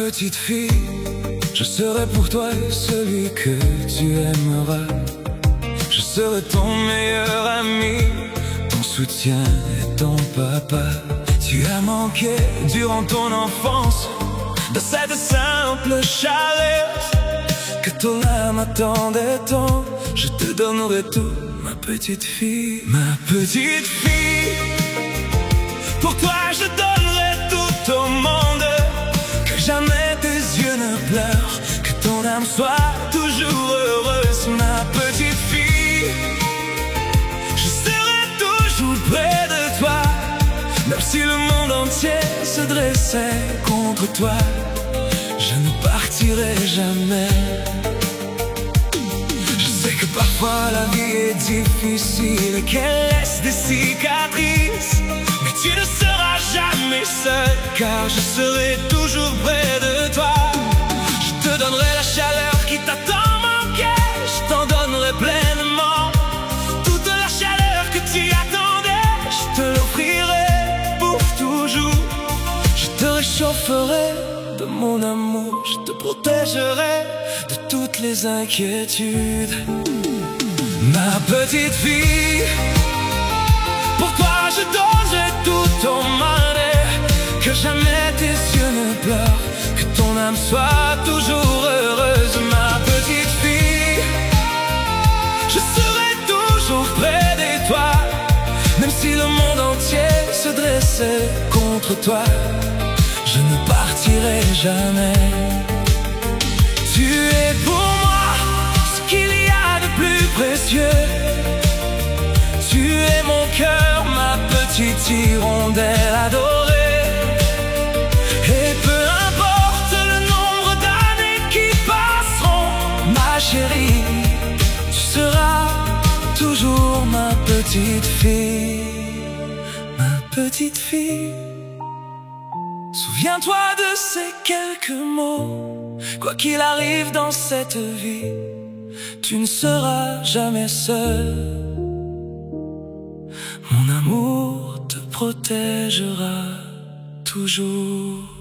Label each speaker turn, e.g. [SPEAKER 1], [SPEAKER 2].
[SPEAKER 1] petite fille, je serai pour toi celui que tu aimeras. Je serai ton meilleur ami, ton soutien et ton papa. Tu as manqué durant ton enfance de cette simple chaleur que ton âme attendait tant. Je te donnerai tout, ma petite fille, ma petite fille. Pour toi je donnerai tout au monde. Que jamais tes yeux ne pleurent, que ton âme soit toujours heureuse, ma petite fille. Je serai toujours près de toi, même si le monde entier se dressait contre toi. Je ne partirai jamais. Je sais que parfois la vie est difficile et qu'elle laisse des cicatrices, mais tu ne seras jamais seul, car je serai toujours près de toi. Je te donnerai la chaleur qui t'a tant manqué, je t'en donnerai pleinement. Toute la chaleur que tu attendais, je te l'offrirai pour toujours. Je te réchaufferai de mon amour, je te protégerai de toutes les inquiétudes. Ma petite fille, pour toi je donnerai tout au monde. Que jamais tes yeux ne pleurent, que ton âme soit toujours heureuse, ma petite fille. Je serai toujours près de toi, même si le monde entier se dressait contre toi. Je ne partirai jamais. Tu es pour moi ce qu'il y a de plus précieux. Tu es mon cœur, ma petite hirondelle adorée. Et peu importe le nombre d'années qui passeront, ma chérie, tu seras toujours ma petite fille, ma petite fille. Souviens-toi de ces quelques mots, quoi qu'il arrive dans cette vie, tu ne seras jamais seul. Mon amour te protégera toujours.